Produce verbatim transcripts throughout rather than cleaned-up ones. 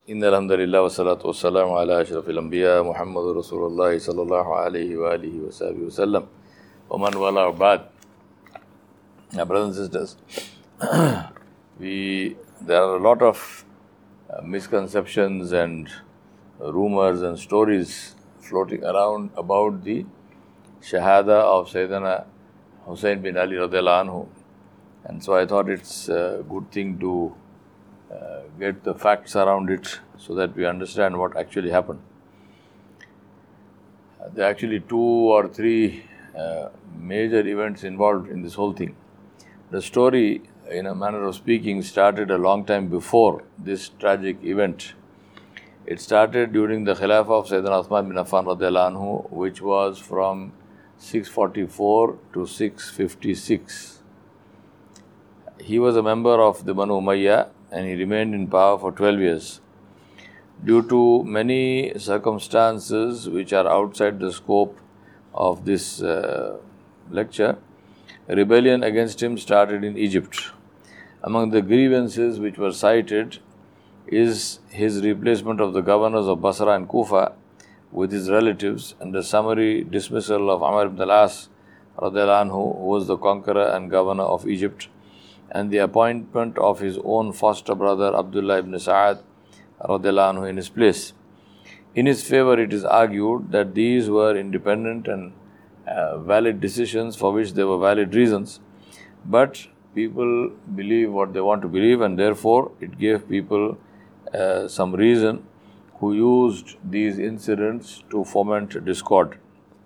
إن الحمد لله والصلاة والسلام على أشرف الأنبياء محمد رسول الله صلى الله عليه وآله وصحبه وسلم ومن والاه بعد. Now, brothers and sisters, we there are a lot of uh, misconceptions and rumors and stories floating around about the Shahada of Sayyidina Hussain bin Ali radiallahu anhu, and so I thought it's a good thing to uh, get the facts around it so that we understand what actually happened. Uh, there are actually two or three uh, major events involved in this whole thing. The story, in a manner of speaking, started a long time before this tragic event. It started during the Khilafah of Sayyidina Uthman bin Affan radiallahu anhu, which was from six forty-four to six fifty-six. He was a member of the Banu Umayyah and he remained in power for twelve years. Due to many circumstances which are outside the scope of this uh, lecture, a rebellion against him started in Egypt. Among the grievances which were cited is his replacement of the governors of Basra and Kufa with his relatives and the summary dismissal of Amr ibn al-As radiallahu anhu, who was the conqueror and governor of Egypt, and the appointment of his own foster brother Abdullah ibn Sa'ad radiallahu anhu in his place. In his favor, it is argued that these were independent and uh, valid decisions for which there were valid reasons, but people believe what they want to believe, and therefore it gave people uh, some reason who used these incidents to foment discord.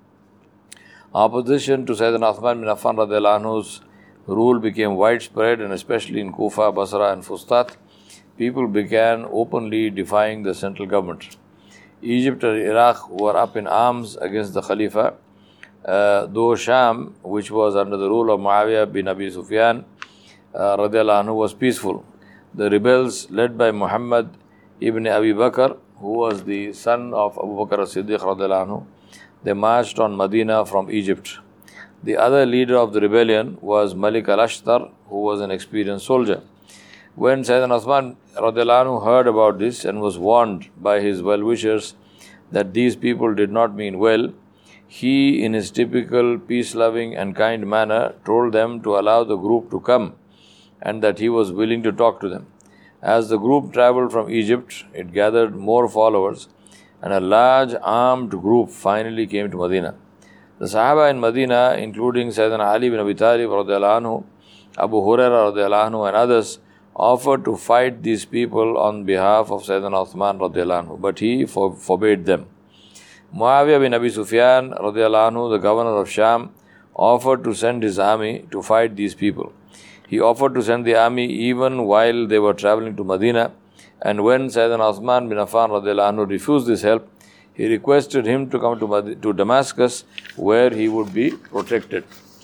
Opposition to Sayyidina Uthman bin Affan radiallahu anhu's rule became widespread, and especially in Kufa, Basra and Fustat, people began openly defying the central government. Egypt and Iraq were up in arms against the Khalifa, uh, though Sham, which was under the rule of Muawiyah bin Abi Sufyan uh, radiallahu anhu, was peaceful. The rebels, led by Muhammad ibn Abi Bakr, who was the son of Abu Bakr as-Siddiq radiallahu anhu, they marched on Medina from Egypt. The other leader of the rebellion was Malik al-Ashtar, who was an experienced soldier. When Sayyidina Uthman radiallahu anhu heard about this and was warned by his well-wishers that these people did not mean well, he, in his typical peace-loving and kind manner, told them to allow the group to come and that he was willing to talk to them. As the group travelled from Egypt, it gathered more followers, and a large armed group finally came to Medina. The Sahaba in Medina, including Sayyidina Ali bin Abi Talib radiallahu anhu, Abu Hurairah radiallahu anhu, and others, offered to fight these people on behalf of Sayyidina Uthman radiallahu anhu, but he for, forbade them. Muawiyah bin Abi Sufyan radiallahu anhu, the governor of Sham, offered to send his army to fight these people. He offered to send the army even while they were travelling to Medina, and when Sayyidina Uthman bin Affan radiallahu anhu refused this help, he requested him to come to, Mad- to Damascus, where he would be protected.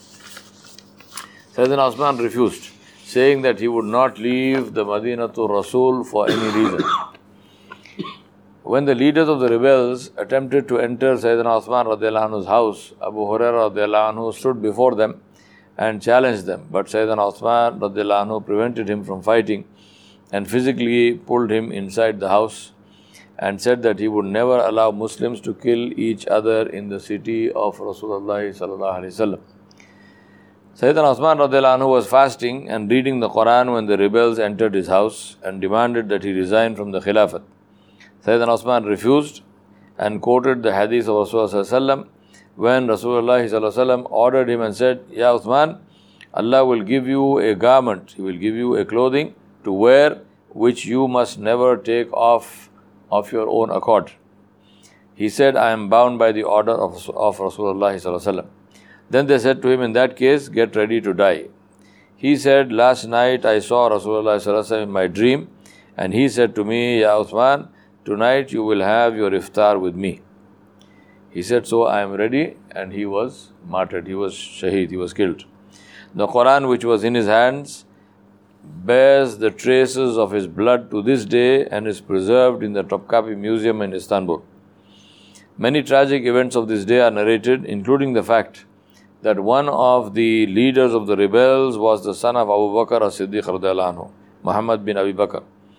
Sayyidina Uthman refused, saying that he would not leave the Madinatul Rasul for any reason. When the leaders of the rebels attempted to enter Sayyidina Uthman radiallahu anhu's house, Abu Hurairah radiallahu anhu stood before them and challenged them, but Sayyidina Uthman radiallahu anhu prevented him from fighting and physically pulled him inside the house and said that he would never allow Muslims to kill each other in the city of Rasulullah sallallahu alaihi wasallam. Sayyidina Uthman radiallahu anhu was fasting and reading the Quran when the rebels entered his house and demanded that he resign from the Khilafat. Sayyidina Uthman refused and quoted the hadith of Rasulullah sallallahu alaihi wasallam when Rasulullah sallallahu alaihi wasallam ordered him and said, "Ya Uthman, Allah will give you a garment, He will give you a clothing to wear which you must never take off of your own accord." He said, "I am bound by the order of, of Rasulullah sallallahu alaihi wasallam." Then they said to him, "In that case, get ready to die." He said, "Last night I saw Rasulullah sallallahu alaihi wasallam in my dream, and he said to me, 'Ya Uthman, tonight you will have your iftar with me.' He said, 'So I am ready,' and he was martyred, he was shaheed, he was killed. The Quran which was in his hands bears the traces of his blood to this day and is preserved in the Topkapi Museum in Istanbul. Many tragic events of this day are narrated, including the fact that one of the leaders of the rebels was the son of Abu Bakr as-Siddiq radiallahu anhu, Muhammad bin Abi Bakr.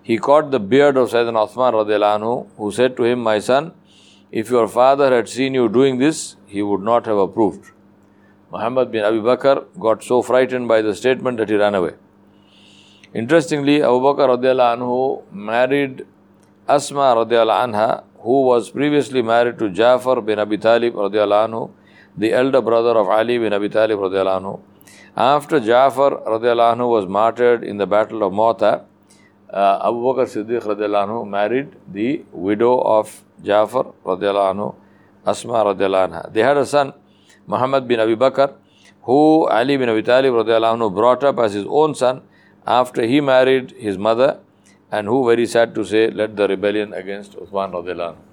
he caught the beard of Sayyidina Uthman radiallahu anhu, who said to him, "My son, if your father had seen you doing this, he would not have approved." Muhammad bin Abi Bakr got so frightened by the statement that he ran away. Interestingly, Abu Bakr radiallahu anhu married Asma radiallahu anha, who was previously married to Jafar bin Abi Talib radiallahu anhu, the elder brother of Ali bin Abi Talib radiallahu anhu. After Jafar radiallahu anhu was martyred in the battle of Mu'tah, uh, Abu Bakr Siddiq radiallahu anhu married the widow of Jafar radiallahu anhu, Asma radiallahu anha. They had a son, Muhammad bin Abi Bakr, who Ali bin Abi Talib radiallahu anhu brought up as his own son after he married his mother, and who, very sad to say, led the rebellion against Uthman radiallahu anhu.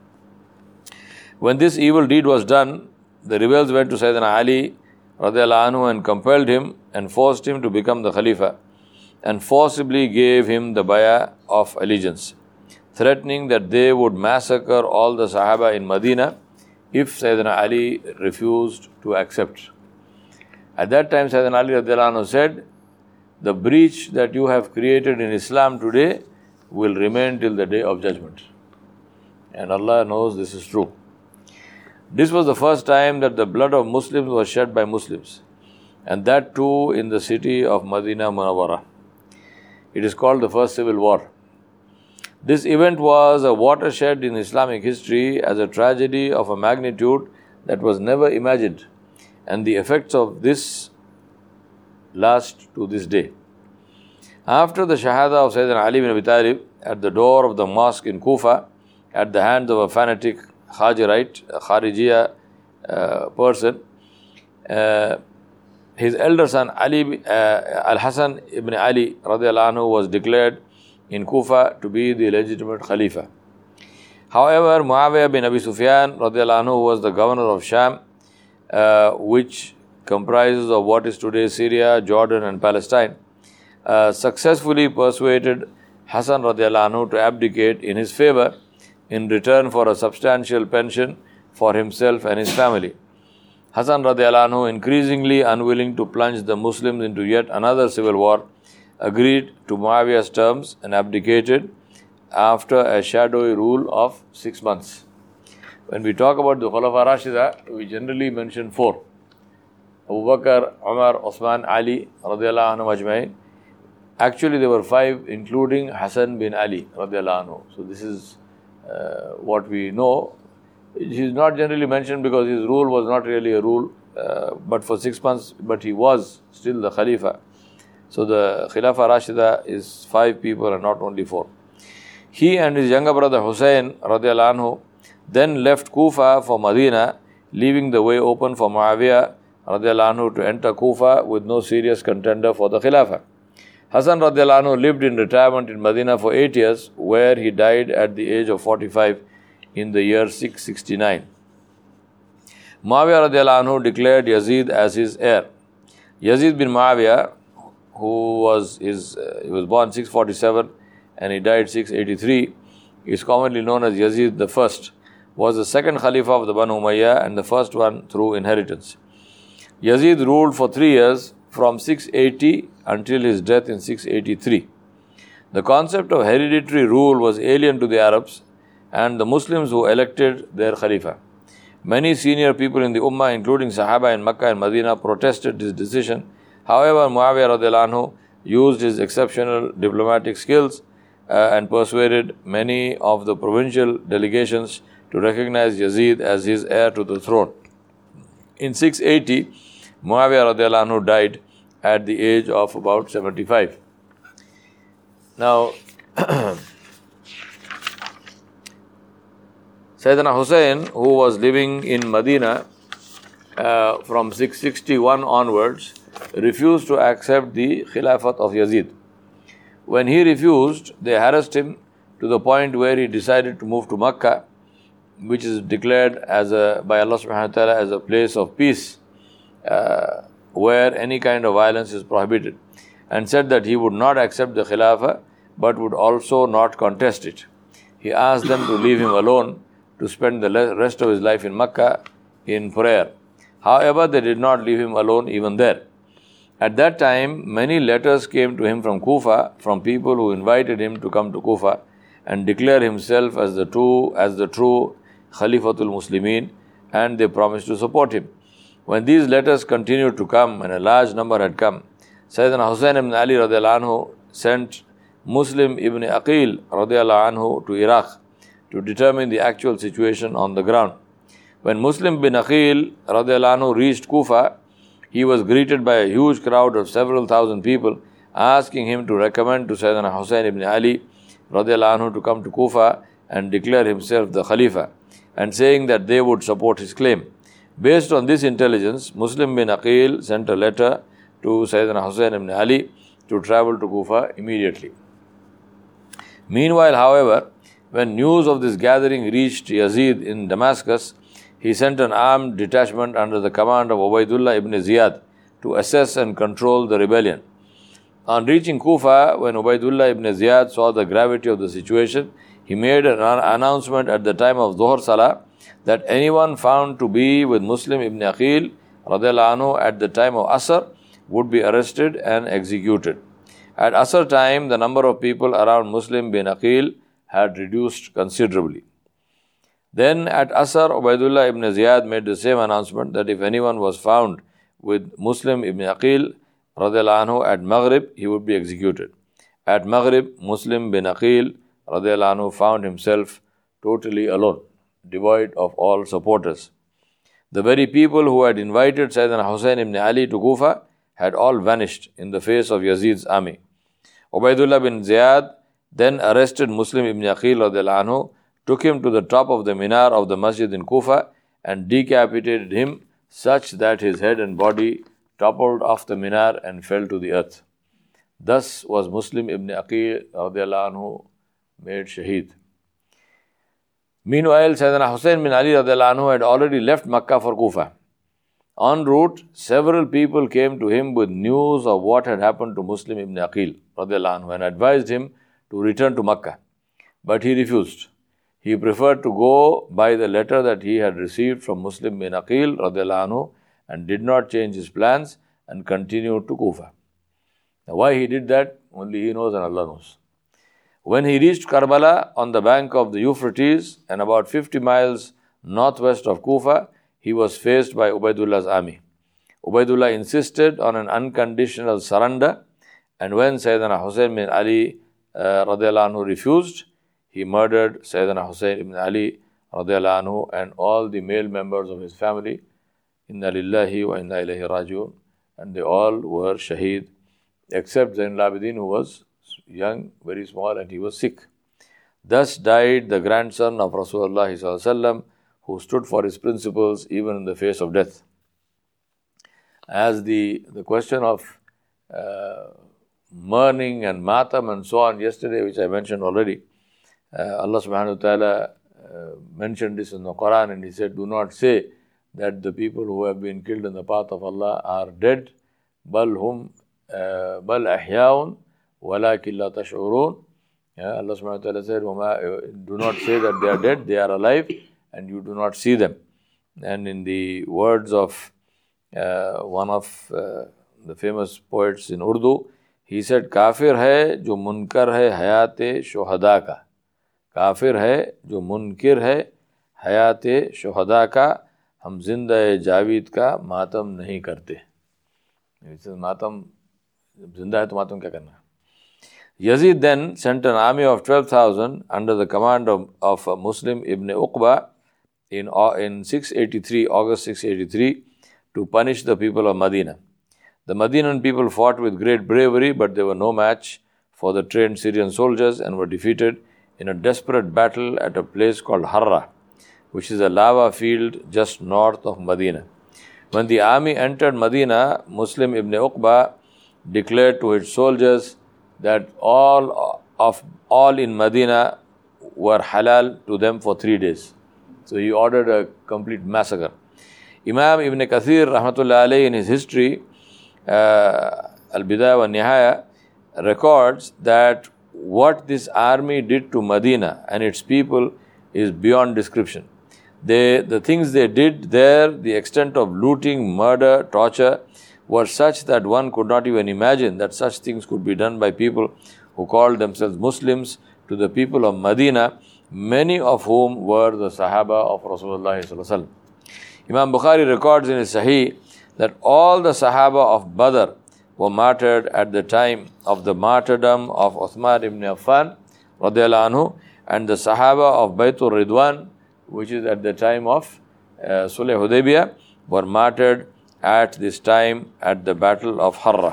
When this evil deed was done, the rebels went to Sayyidina Ali radiallahu anhu and compelled him and forced him to become the Khalifa, and forcibly gave him the bay'ah of allegiance, threatening that they would massacre all the Sahaba in Medina if Sayyidina Ali refused to accept. At that time, Sayyidina Ali radiallahu anhu said, "The breach that you have created in Islam today will remain till the day of judgment." And Allah knows this is true. This was the first time that the blood of Muslims was shed by Muslims, and that too in the city of Madinah Munawwara. It is called the first civil war. This event was a watershed in Islamic history as a tragedy of a magnitude that was never imagined, and the effects of this last to this day. After the Shahada of Sayyidina Ali bin Abi Talib at the door of the mosque in Kufa at the hands of a fanatic Khajirite, a Kharijiyya uh, person, uh, his elder son Ali uh, Al-Hasan ibn Ali radiallahu anhu was declared in Kufa to be the legitimate Khalifa. However, Muawiyah bin Abi Sufyan radiallahu anhu was the governor of Sham, uh, which comprises of what is today Syria, Jordan and Palestine, uh, successfully persuaded Hassan radiallahu anhu to abdicate in his favor in return for a substantial pension for himself and his family. Hassan radiallahu anhu, increasingly unwilling to plunge the Muslims into yet another civil war, agreed to Muawiyah's terms and abdicated after a shadowy rule of six months. When we talk about the Khulafa Rashida, we generally mention four: Abu Bakr, Umar, Uthman, Ali radiallahu anhu ajmain. Actually, there were five, including Hassan bin Ali radiallahu anhu. So this is uh, what we know. He is not generally mentioned because his rule was not really a rule, uh, but for six months, but he was still the Khalifa. So the Khilafah Rashida is five people and not only four. He and his younger brother Hussein radiallahu anhu then left Kufa for Medina, leaving the way open for Muawiyah radiallahu anhu to enter Kufa with no serious contender for the Khilafah. Hassan radiallahu anhu lived in retirement in Medina for eight years, where he died at the age of forty-five in the year six sixty-nine. Muawiyah radiallahu anhu declared Yazid as his heir. Yazid bin Muawiyah, who was his, uh, he was born six forty-seven and he died six eighty-three, is commonly known as Yazid the First, was the second Khalifa of the Banu Umayyah and the first one through inheritance. Yazid ruled for three years from six eighty until his death in six eighty-three. The concept of hereditary rule was alien to the Arabs and the Muslims who elected their Khalifa. Many senior people in the Ummah, including Sahaba in Makkah and Medina, protested this decision. However, Muawiyah radiallahu anhu used his exceptional diplomatic skills uh, and persuaded many of the provincial delegations to recognize Yazid as his heir to the throne. In six eighty, Muawiyah radiallahu anhu died at the age of about seventy-five. Now, Sayyidina Hussein, who was living in Medina uh, from six sixty-one onwards, refused to accept the Khilafat of Yazid. When he refused, they harassed him to the point where he decided to move to Makkah, which is declared as a, by Allah subhanahu wa ta'ala as a place of peace, uh, where any kind of violence is prohibited, and said that he would not accept the Khilafah, but would also not contest it. He asked them to leave him alone to spend the rest of his life in Makkah in prayer. However, they did not leave him alone even there. At that time, many letters came to him from Kufa, from people who invited him to come to Kufa and declare himself as the true, as the true Khalifatul Muslimin, and they promised to support him. When these letters continued to come, and a large number had come, Sayyidina Hussain ibn Ali radiallahu anhu sent Muslim ibn Aqil radiallahu anhu to Iraq to determine the actual situation on the ground. When Muslim ibn Aqil radiallahu anhu reached Kufa, he was greeted by a huge crowd of several thousand people, asking him to recommend to Sayyidina Hussain ibn Ali radiallahu anhu to come to Kufa and declare himself the Khalifa, and saying that they would support his claim. Based on this intelligence, Muslim bin Aqil sent a letter to Sayyidina Hussain ibn Ali to travel to Kufa immediately. Meanwhile, however, when news of this gathering reached Yazid in Damascus, he sent an armed detachment under the command of Ubaidullah ibn Ziyad to assess and control the rebellion. On reaching Kufa, when Ubaidullah ibn Ziyad saw the gravity of the situation, he made an announcement at the time of Dhuhr Salah that anyone found to be with Muslim ibn Aqil radiallahu anhu at the time of Asr would be arrested and executed. At Asr time, the number of people around Muslim bin Aqil had reduced considerably. Then at Asr, Ubaidullah ibn Ziyad made the same announcement that if anyone was found with Muslim ibn Aqil radiallahu anhu at Maghrib, he would be executed. At Maghrib, Muslim bin Aqil radiallahu anhu found himself totally alone, devoid of all supporters. The very people who had invited Sayyidina Hussain ibn Ali to Kufa had all vanished in the face of Yazid's army. Ubaidullah bin Ziyad then arrested Muslim ibn Aqil radiallahu anhu, took him to the top of the minar of the masjid in Kufa and decapitated him such that his head and body toppled off the minar and fell to the earth. Thus was Muslim ibn Aqil radiallahu anhu made shaheed. Meanwhile, Sayyidina Hussain bin Ali radiallahu anhu had already left Makkah for Kufa. En route, several people came to him with news of what had happened to Muslim ibn Aqil radiallahu anhu and advised him to return to Makkah. But he refused. He preferred to go by the letter that he had received from Muslim bin Aqil radiallahu anhu and did not change his plans and continued to Kufa. Now, why he did that, only he knows and Allah knows. When he reached Karbala on the bank of the Euphrates and about fifty miles northwest of Kufa, he was faced by Ubaidullah's army. Ubaidullah insisted on an unconditional surrender, and when Sayyidina Hussain bin Ali uh, radiallahu anhu refused, he murdered Sayyidina Hussain ibn Ali radiallahu anhu and all the male members of his family. Inna lillahi wa inna ilayhi raji'un. And they all were shaheed, except Zainul Abidin, who was young, very small, and he was sick. Thus died the grandson of Rasulullah sallallahu alaihi wasallam, who stood for his principles even in the face of death. As the, the question of uh, mourning and matam and so on yesterday, which I mentioned already, uh, Allah subhanahu wa ta'ala uh, mentioned this in the Quran, and He said, do not say that the people who have been killed in the path of Allah are dead, bal hum uh, bal ahyaun walakin la tash'urun. Yeah, Allah subhanahu wa ta'ala said, do not say that they are dead, they are alive, and you do not see them. And in the words of uh, one of uh, the famous poets in Urdu, he said, Kafir hai jo munkar hai hayate shuhada ka. Kafir hai jo munkir hai hayate shuhada ka. Hum zinda-e javid ka matam nahi karte. He says, matam, zinda hai to matam kya karna? Yazid then sent an army of twelve thousand under the command of, of Muslim ibn Uqba in, in six eighty-three, August six eighty-three, to punish the people of Medina. The Medinan people fought with great bravery, but they were no match for the trained Syrian soldiers and were defeated in a desperate battle at a place called Harra, which is a lava field just north of Medina. When the army entered Medina, Muslim ibn Uqba declared to his soldiers that all of all in Medina were halal to them for three days. So he ordered a complete massacre. Imam Ibn Kathir rahmatullah alayhi in his history, uh, Al-Bidaya wa Nihaya, records that what this army did to Medina and its people is beyond description. They, the things they did there, the extent of looting, murder, torture, were such that one could not even imagine that such things could be done by people who called themselves Muslims to the people of Medina, many of whom were the Sahaba of Rasulullah sallallahu alaihi wasallam. Imam Bukhari records in his Sahih that all the Sahaba of Badr were martyred at the time of the martyrdom of Uthman ibn Affan radiallahu anhu, and the Sahaba of Baytul Ridwan, which is at the time of uh, Sulh Hudaybiyah, were martyred at this time at the Battle of Harra.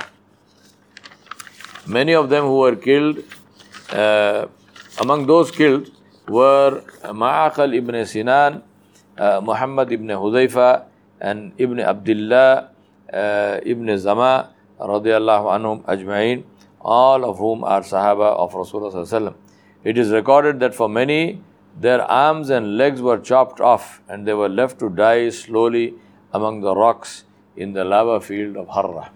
Many of them who were killed, uh, among those killed were Ma'aqal ibn Sinan, uh, Muhammad ibn Hudayfa, and Ibn Abdullah uh, ibn Zama radiallahu anhum ajma'in, all of whom are Sahaba of Rasulullah sallallahu alaihi wasallam. It is recorded that for many, their arms and legs were chopped off and they were left to die slowly among the rocks in the lava field of Harra.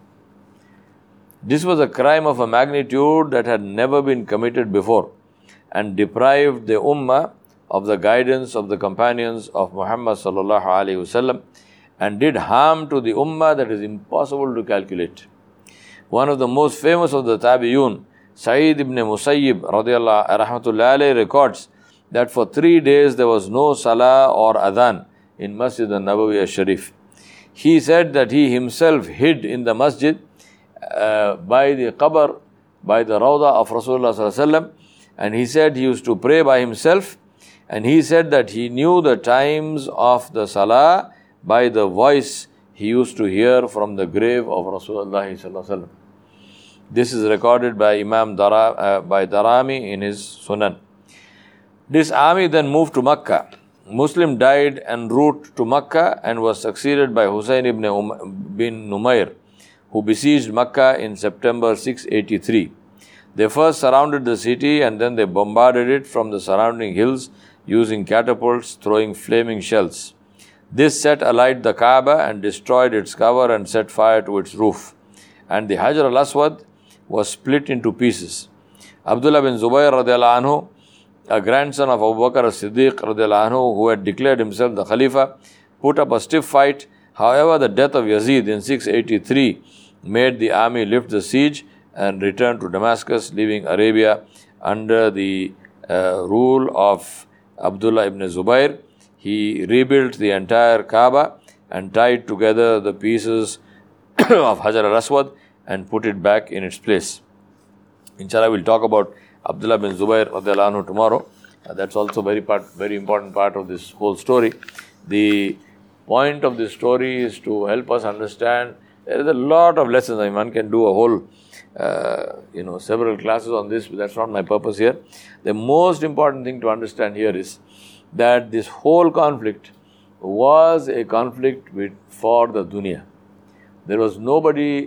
This was a crime of a magnitude that had never been committed before and deprived the Ummah of the guidance of the companions of Muhammad sallallahu alaihi wasallam and did harm to the Ummah that is impossible to calculate. One of the most famous of the Tabi'un, Sa'id ibn Musayyib radiallahu rahmatullahi alayhi, records that for three days there was no salah or adhan in Masjid al-Nabawi al-Sharif. He said that he himself hid in the masjid uh, by the qabr, by the rawdah of Rasulullah sallallahu alaihi wasallam, and he said he used to pray by himself, and he said that he knew the times of the salah by the voice he used to hear from the grave of Rasulullah sallallahu alaihi wasallam. This is recorded by Imam Dara, uh, by Darami in his Sunan. This army then moved to Makkah. Muslim died en route to Makkah and was succeeded by Husayn ibn um, bin Numair, who besieged Makkah in September six eighty-three. They first surrounded the city and then they bombarded it from the surrounding hills using catapults, throwing flaming shells. This set alight the Kaaba and destroyed its cover and set fire to its roof. And the Hajar al-Aswad was split into pieces. Abdullah bin Zubayr radiallahu anhu, a grandson of Abu Bakr as-Siddiq radiallahu anhu, who had declared himself the Khalifa, put up a stiff fight. However, the death of Yazid in six eighty-three made the army lift the siege and return to Damascus, leaving Arabia under the uh, rule of Abdullah ibn Zubayr. He rebuilt the entire Kaaba and tied together the pieces of Hajar al-Aswad and put it back in its place. Inshallah, we'll talk about Abdullah bin Zubayr radiallahu anhu tomorrow. Uh, that's also very part, very important part of this whole story. The point of this story is to help us understand there is a lot of lessons. I mean, one can do a whole, uh, you know, several classes on this, but that's not my purpose here. The most important thing to understand here is that this whole conflict was a conflict with, for the dunya. There was nobody,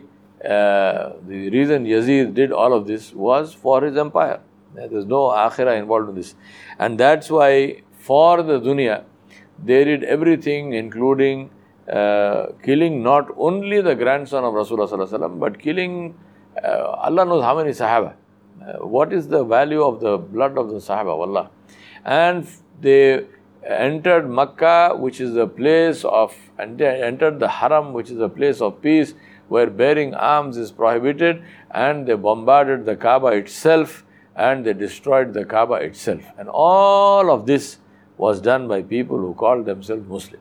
uh, the reason Yazid did all of this was for his empire. There's no akhirah involved in this. And that's why for the dunya, they did everything including uh, killing not only the grandson of Rasulullah sallallahu alaihi wasallam, but killing, uh, Allah knows how many Sahaba. Uh, what is the value of the blood of the Sahaba, wallah. And they entered Makkah, which is a place of, and they entered the Haram, which is a place of peace, where bearing arms is prohibited, and they bombarded the Kaaba itself, and they destroyed the Kaaba itself. And all of this was done by people who called themselves Muslim.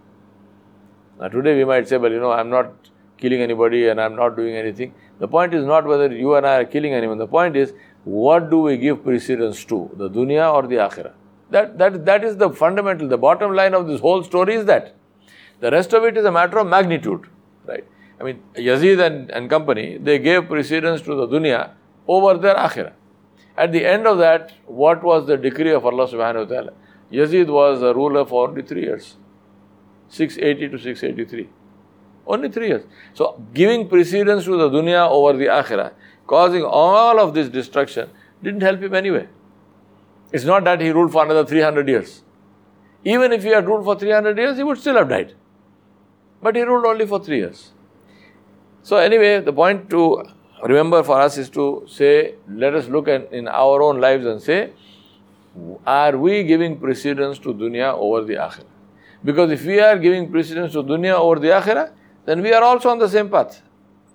Now today we might say, well, you know, I'm not killing anybody and I'm not doing anything. The point is not whether you and I are killing anyone. The point is, what do we give precedence to, the dunya or the akhirah? That, that, that is the fundamental, the bottom line of this whole story is that. The rest of it is a matter of magnitude, right? I mean, Yazid and, and company, they gave precedence to the dunya over their akhirah. At the end of that, what was the decree of Allah subhanahu wa ta'ala? Yazid was a ruler for only three years. six eighty to six eighty-three. Only three years. So, giving precedence to the dunya over the akhirah, causing all of this destruction, didn't help him anyway. It's not that he ruled for another three hundred years. Even if he had ruled for three hundred years, he would still have died. But he ruled only for three years. So anyway, the point to remember for us is to say, let us look at in our own lives and say, are we giving precedence to dunya over the akhirah? Because if we are giving precedence to dunya over the akhirah, then we are also on the same path.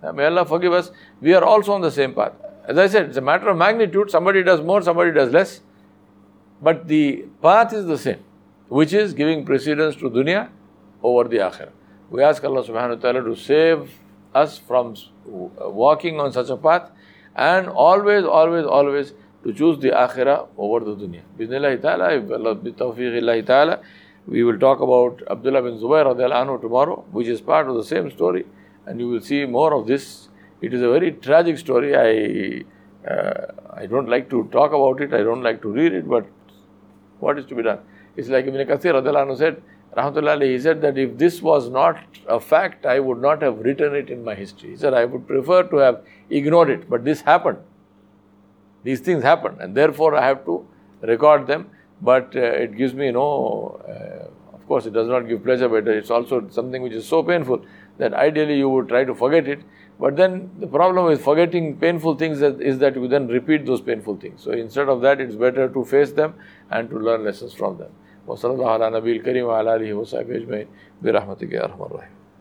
May Allah forgive us. We are also on the same path. As I said, it's a matter of magnitude. Somebody does more, somebody does less. But the path is the same, which is giving precedence to dunya over the akhirah. We ask Allah subhanahu wa ta'ala to save us from walking on such a path, and always, always, always to choose the akhirah over the dunya. Bismillah ta'ala, if Allah bi tawfiqillahi ta'ala, we will talk about Abdullah bin Zubayr radiallahu anhu tomorrow, which is part of the same story, and you will see more of this. It is a very tragic story. I uh, I don't like to talk about it, I don't like to read it, but what is to be done? It's like Ibn Kathir radiallahu anhu said, Rahmatullah alayhi, he said that if this was not a fact, I would not have written it in my history. He said, I would prefer to have ignored it, but this happened. These things happen, and therefore I have to record them. But uh, it gives me no, uh, of course it does not give pleasure, but it's also something which is so painful that ideally you would try to forget it. But then the problem with forgetting painful things is that you then repeat those painful things. So instead of that, it's better to face them and to learn lessons from them. وصلى الله على نبي الكريم وعلى آله وصحبه أجمعين برحمتك يا أرحم الراحمين.